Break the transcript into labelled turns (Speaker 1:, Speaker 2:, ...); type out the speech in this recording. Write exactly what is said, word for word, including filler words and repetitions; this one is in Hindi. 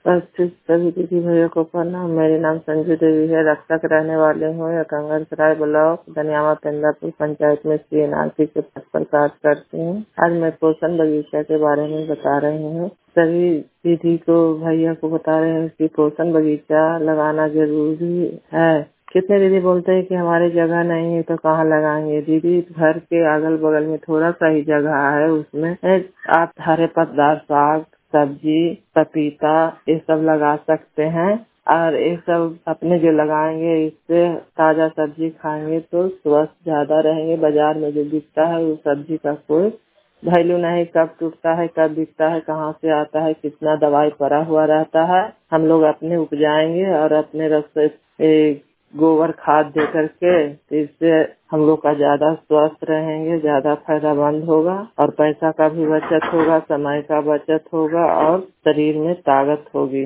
Speaker 1: उपस्थित सभी दीदी भैया को प्रणाम। मेरे नाम संजू देवी है। रक्षक रहने वाले हूँ। कंगनसराय ब्लॉक दनियावा पेंदापुर पंचायत में सी एन आर सी के पद पर कार्य करती हूँ। आज मैं पोषण बगीचा के बारे में बता रही हूँ। सभी दीदी को भैया को बता रहे हैं कि पोषण बगीचा लगाना जरूरी है। कितने दीदी बोलते हैं कि हमारी जगह नहीं है तो कहाँ लगाएंगे। दीदी घर के अगल बगल में थोड़ा सा ही जगह है, उसमें आप हरे पत्तेदार साग, सब्जी, पपीता ये सब लगा सकते हैं। और ये सब अपने जो लगाएंगे इससे ताजा सब्जी खाएंगे तो स्वस्थ ज्यादा रहेंगे। बाजार में जो बिकता है उस सब्जी का कोई वैल्यू नहीं, कब टूटता है, कब बिकता है, कहाँ से आता है, कितना दवाई पड़ा हुआ रहता है। हम लोग अपने उपजाएंगे और अपने रसोई गोबर खाद दे करके, इससे हम लोग का ज्यादा स्वस्थ रहेंगे, ज्यादा फायदामंद होगा और पैसा का भी बचत होगा, समय का बचत होगा और शरीर में ताकत होगी।